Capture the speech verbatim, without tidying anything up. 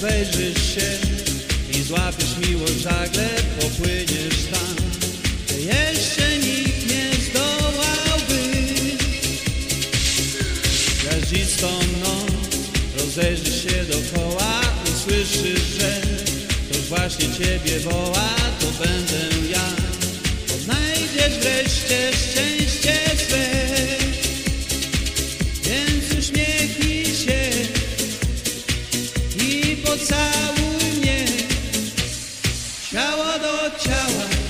rozejrzysz się i złapiesz miłość żagle, popłyniesz tam, gdzie jeszcze nikt nie zdołałby. Gwiaździstą noc, rozejrzysz się dokoła, usłyszysz, że ktoś właśnie ciebie woła, to będę ja. Odnajdziesz wreszcie szczęście swe, więc uśmiechnij się i pocałuj mnie, ciało do ciała.